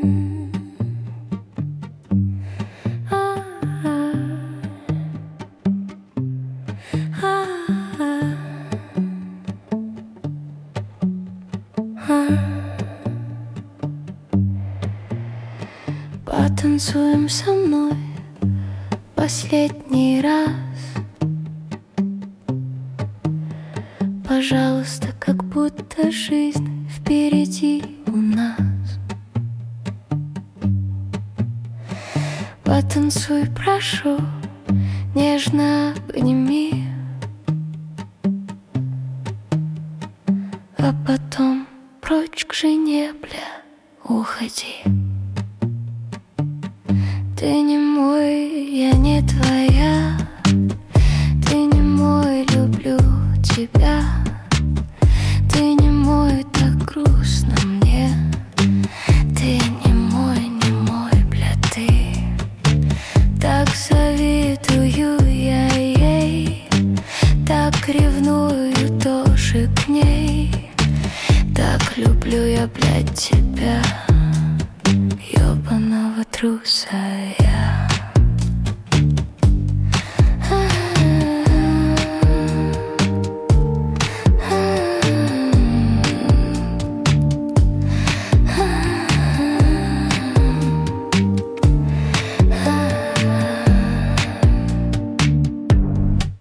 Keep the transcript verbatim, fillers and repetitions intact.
Потанцуем со мной последний раз. Пожалуйста, как будто жизнь впереди у нас. Потанцуй, прошу, нежно обними, а потом прочь к жене, бля, уходи. Ты не мой, я не твоя. Ты не мой, люблю тебя. Ты не мой, так грустно мне. Ты не мой, не мой, бля, ты. Так завидую я ей, так ревную тоже к ней. Так люблю я, блядь, тебя, ёбаного труса я.